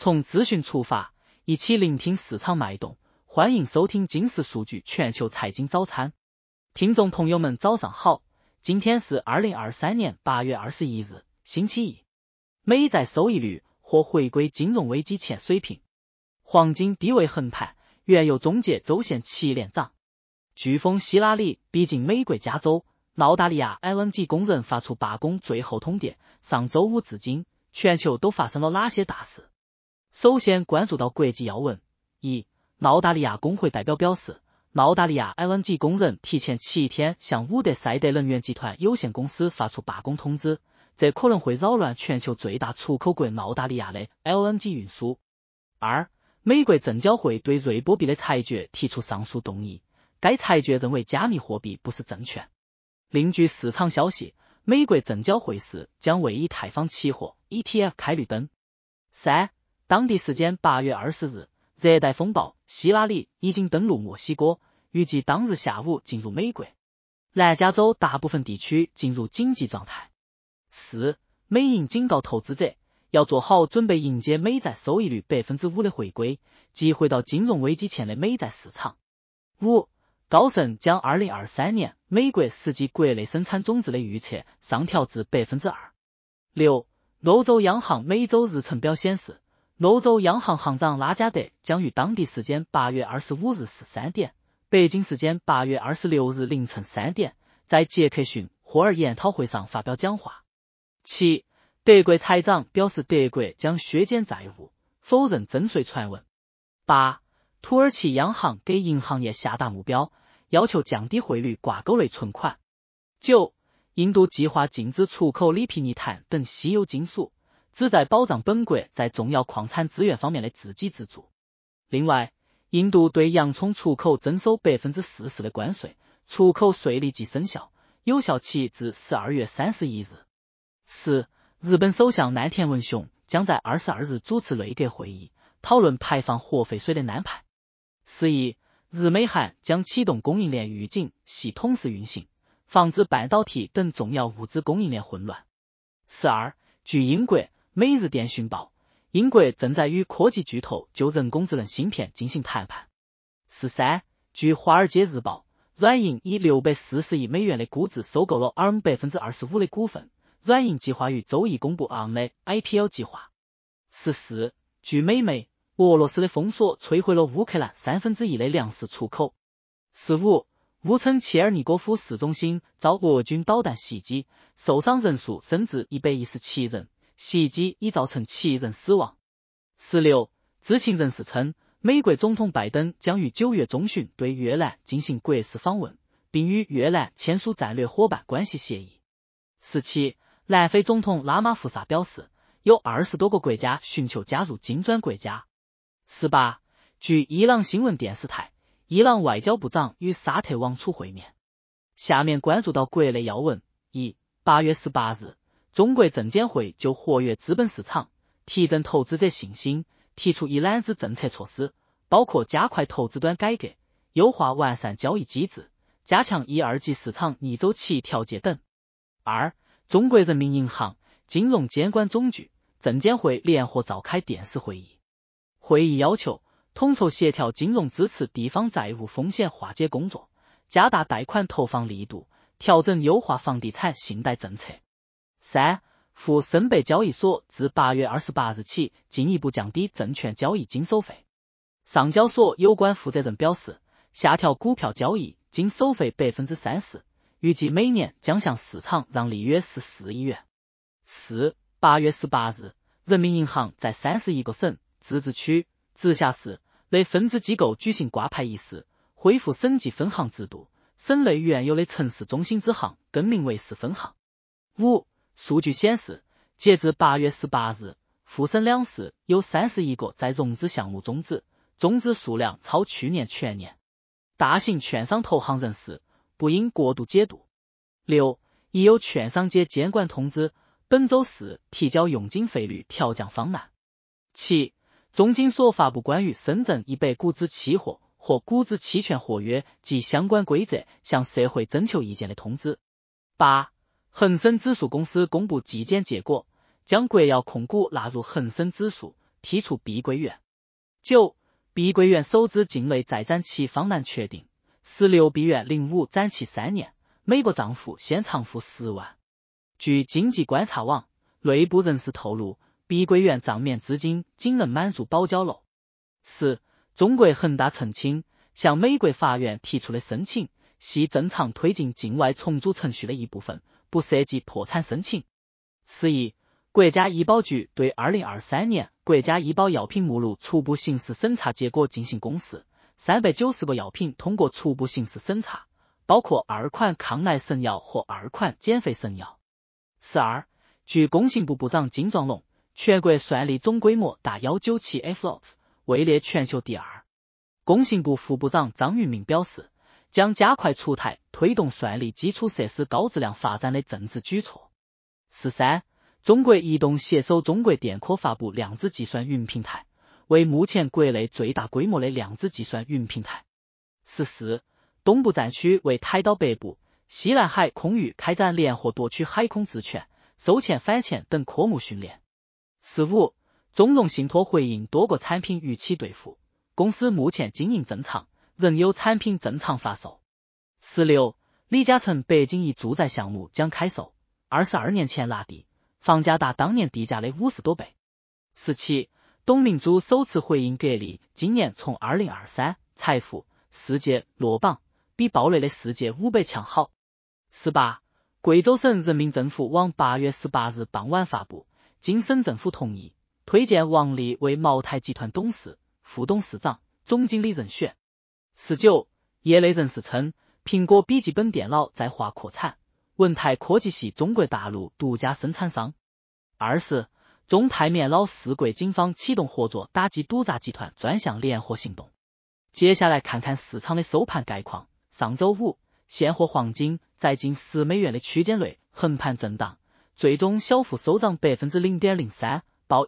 从资讯出发，一起聆听市场脉动。欢迎收听金石数据全球财经早餐。听众朋友们早上好，今天是2023年8月21日，星期一。美债收益率或回归金融危机前水平，黄金低位横盘，原油终结周线7连涨。飓风希拉里逼近美国加州，澳大利亚 LNG 工人发出罢工最后通牒。上周五至今，全球都发生了哪些大事？首先关注到国际要闻。一、澳大利亚工会代表表示，澳大利亚 LNG 工人提前7天向伍德赛德能源集团有限公司发出罢工通知，这可能会扰乱全球最大出口国澳大利亚的 LNG 运输。二、美国证交会对瑞波币的裁决提出上诉动议，该裁决认为加密货币不是证券。另据市场消息，美国证交会将为以太坊期货 ETF 开绿灯。三、当地时间8月20日，热带风暴希拉里已经登陆墨西哥，预计当日下午进入美国。南加州大部分地区进入紧急状态。四、美银警告投资者要做好准备迎接美债收益率 5% 的回归，即回到金融危机前的美债市场。五、高盛将2023年美国实际国内生产总值的预测上调至 2%。六、欧洲央行每周日程表显示，欧洲央行行长拉加德将于当地时间8月25日13点，北京时间8月26日凌晨3点，在杰克逊霍尔研讨会上发表讲话。七、德国财长表示德国将削减债务，否认征税传闻。八、土耳其央行给银行业下达目标，要求降低汇率挂钩类存款。九、印度计划禁止出口锂皮尼碳等稀有金属，旨在保障本国在重要矿产资源方面的自给自足。另外，印度对洋葱出口征收 40% 的关税，出口税立即生效，有效期至12月31日。四、日本首相岸田文雄将在22日主持内阁会议，讨论排放核废水的安排。11、日美韩将启动供应链预警系统式运行，防止半导体等重要物资供应链混乱。12、据英国《每日电讯报》，英国正在与科技巨头就人工智能芯片进行谈判。13、据《华尔街日报》，软银以640亿美元的估值收购了 ARM 25% 的股份，软银计划于周一公布 ARM 的 IPO 计划。14、据美媒，俄罗斯的封锁摧毁了乌克兰1/3的粮食出口。15、乌岑切尔尼戈夫市中心遭俄军导弹袭击，受伤人数升至117人，袭击已造成7人死亡。16、知情人士称，美国总统拜登将于9月中旬对越南进行国事访问，并与越南签署战略伙伴关系协议。17、南非总统拉马福萨表示，有20多个国家寻求加入金砖国家。18、据伊朗新闻电视台，伊朗外交部长与沙特王储会面。下面关注到国内要闻。一、8月18日，中国证监会就活跃资本市场、提振投资者信心，提出一揽子政策措施，包括加快投资端改革、优化完善交易机制、加强一二级市场逆周期调节等。二、中国人民银行、金融监管总局、证监会联合召开电视会议。会议要求统筹协调金融支持地方债务风险化解工作，加大贷款投放力度，调整优化房地产信贷政策。三、赴申北交易所自8月28日起进一步降低证券交易经手费。上交所有关负责人表示，下调股票交易经手费 30%， 预计每年将向市场让利约14亿元。四、8月18日，人民银行在31个省、自治区、直辖市内分支机构举行挂牌仪式，恢复省级分行制度，省内原有的城市中心支行更名为市分行。五、数据显示，截至8月18日，沪深两市有31个在融资项目终止，终止数量超去年全年。大型券商投行人士不应过度解读。六、已有券商界监管通知，本周四提交佣金费率调降方案。七、中金所发布关于深圳100股指期货或股指期权合约及相关规则向社会征求意见的通知。八、恒生指数公司公布季检结果，将国药控股纳入恒生指数， 剔除碧桂园。9. 碧桂园首资境内再展期方难确定。16碧园05展期3年，每个账户现偿付10万。据经济观察网内部人士透露，碧桂园账面资金仅能满足保交楼。4. 中国恒大澄清，向美国法院提出的申请系正常推进境外重组程序的一部分，不涉及破产申请。11. 国家医保局对2023年国家医保药品目录初步形式审查结果进行公示，390个药品通过初步形式审查，包括2款抗癌神药和2款减肥神药。12. 据工信部部长金壮龙，全国算力总规模达197 FLOPS， 位列全球第2。工信部副部长张云明表示，将加快出台推动算力基础设施高质量发展的政治举措。13. 中国移动携手中国电科发布量子计算云平台，为目前国内最大规模的量子计算云平台。14. 东部战区为台岛北部、西南海空域开展联合夺取海空自权、收潜反潜等科目训练。15. 中融信托回应多个产品逾期兑付，公司目前经营正常，仍有产品正常发售。16. 李嘉诚北京一住宅项目将开售，22年前拿地，房价达当年地价的50多倍。17. 董明珠首次回应格力今年从2023财富世界落榜，比鲍雷的世界500强好。18. 贵州省人民政府网8月18日傍晚发布，经省政府同意，推荐王力为茅台集团董事、副董事长、总经理人选。19. 业内人士称，苹果笔记本电脑在华扩产，文泰科技系中国大陆独家生产商。20. 中泰缅老4国警方启动合作打击赌诈集团专项联合行动。接下来看看市场的收盘概况。上周五，现货黄金在近10美元的区间内横盘震荡，最终小幅收涨 0.03%， 报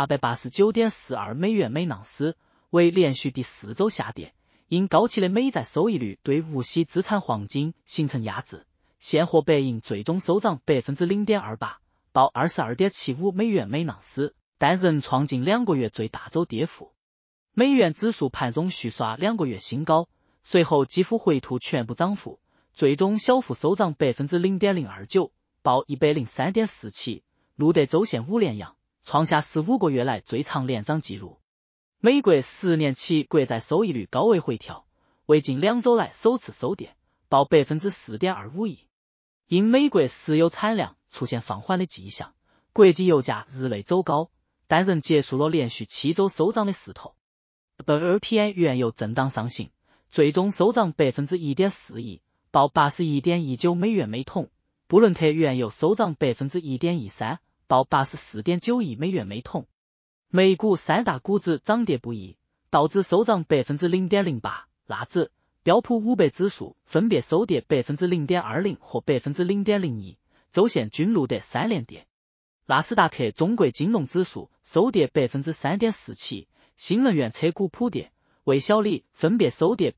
1889.42 美元每盎司，为连续第4周下跌。因高企的美债收益率对无息资产黄金形成压制，现货白银最终收涨 0.28%， 报 22.75 美元每盎司，但仍创近2个月最大周跌幅。美元指数盘中续刷2个月新高，随后几乎回吐全部涨幅，最终小幅收涨 0.029%， 报 103.47， 录得周线5连阳，创下15个月来最长连涨纪录。美国10年期国债收益率高位回调，为近2周来首次收跌，报 4.25%。因美国石油产量出现放缓的迹象，国际油价日内走高，但仍结束了连续7周收涨的势头。WTI 原油震荡上行，最终收涨 1.41%， 报 81.19 美元每桶。布伦特原油收涨 1.13%， 报 84.91 美元每桶。美股3大股指涨跌不一，道指收涨 0.08%， 纳指、标普500指数分别收跌 0.20% 和 0.01%， 周线均录得3连跌。纳斯达克中国金融指数收跌 3.47%， 新能源车股普跌，魏小李分别收跌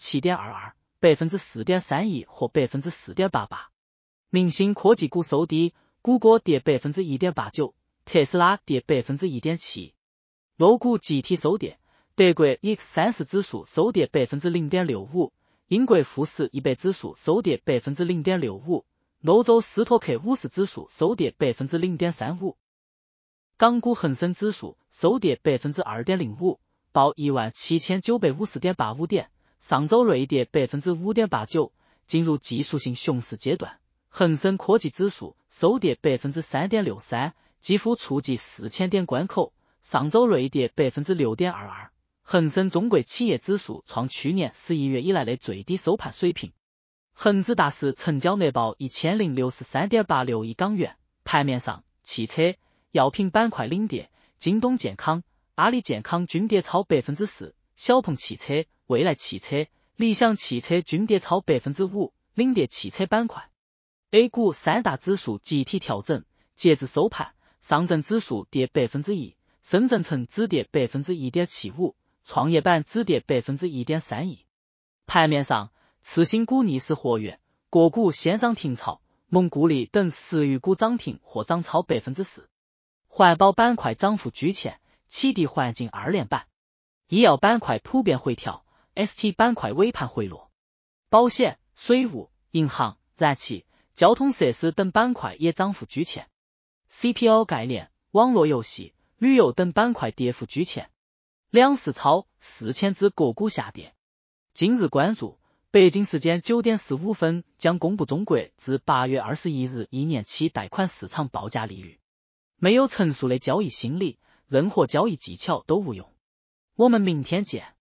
7.22%、4.31% 和 4.88%。明星科技股收低，谷歌跌 1.89%， 特斯拉跌 1.7%。欧股集体收跌，德国 X30 指数收跌 0.65%， 英国富时100指数收跌 0.65%， 欧洲斯托克50指数收跌 0.35%。港股恒生指数收跌 2.05%， 报 17,950.85 点，上周累跌 5.89%， 进入技术性熊市阶段。恒生科技指数收跌 3.63%， 几乎触及4000点关口，上周累跌 6.22%。恒生中国企业指数创去年11月以来的最低收盘水平。恒指大市成交额报 1063.86 亿港元，盘面上，汽车、药品板块领跌，京东健康、阿里健康均跌超 4%， 小鹏汽车、蔚来汽车、理想汽车均跌超 5%， 领跌汽车板块。A 股3大指数集体调整，截至收盘，上证指数跌 1%， 深圳成指跌 1.75%， 创业板指跌 1.31%。盘面上，次新股逆势活跃，个股先涨停潮，蒙古力等10余股涨停或涨超 4%。环保板块涨幅居前， 启迪环境2连板。医药板块普遍回调 ，ST 板块尾盘回落。保险、水务、银行、燃气、交通设施等板块也涨幅居前。CPO 概念、网络游戏、旅游等板块跌幅居前。两市超4000只个股下跌。今日关注：北京时间9点45分将公布中国自8月21日1年期贷款市场报价利率。没有成熟的交易心理，任何交易技巧都无用。我们明天见。